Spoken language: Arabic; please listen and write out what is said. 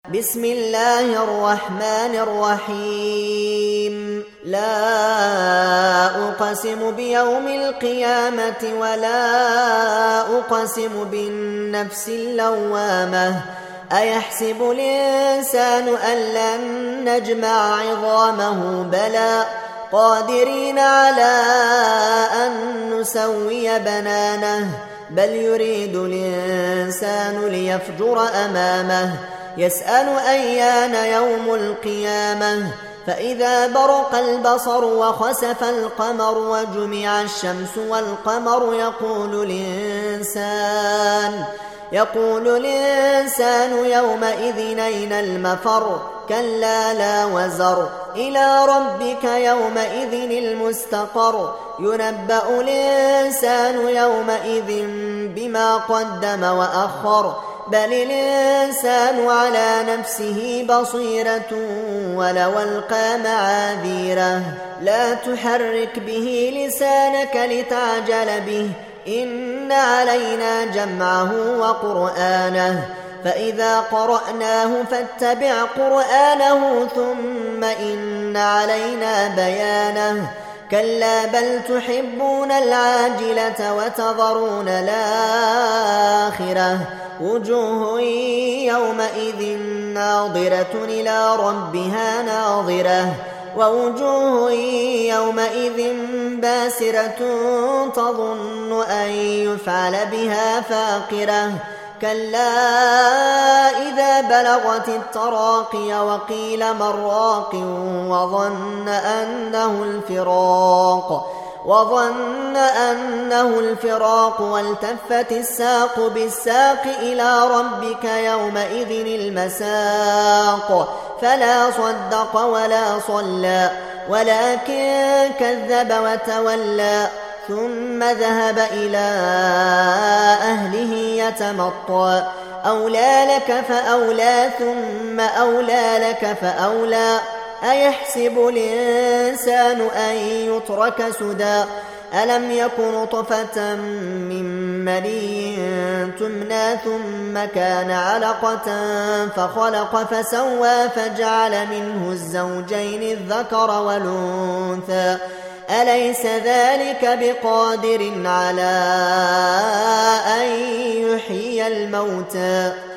بسم الله الرحمن الرحيم لا أقسم بيوم القيامة ولا أقسم بالنفس اللوامة أيحسب الإنسان أن لن نجمع عظامه بلى قادرين على أن نسوي بنانه بل يريد الإنسان ليفجر أمامه يسأل أيان يوم القيامة فإذا برق البصر وخسف القمر وجمع الشمس والقمر يقول الإنسان يومئذ أين المفر كلا لا وزر إلى ربك يومئذ المستقر ينبأ الإنسان يومئذ بما قدم وأخر بل الإنسان على نفسه بصيرة ولو ألقى معاذيره لا تحرك به لسانك لتعجل به إن علينا جمعه وقرآنه فإذا قرأناه فاتبع قرآنه ثم إن علينا بيانه كلا بل تحبون العاجلة وتذرون الآخرة وجوه يومئذ ناظرة إلى ربها ناظرة ووجوه يومئذ باسرة تظن أن يفعل بها فاقرة كلا إذا بلغت التراقي وقيل من راق وظن أنه الفراق والتفت الساق بالساق إلى ربك يومئذ المساق فلا صدق ولا صلى ولكن كذب وتولى ثم ذهب إلى أهله يتمطى أولى لك فأولى ثم أولى لك فأولى أيحسب الإنسان أن يترك سدى ألم يك نطفة من مني تمنى ثم كان علقة فخلق فسوى فجعل منه الزوجين الذكر والأنثى أليس ذلك بقادر على أن يحيي الموتى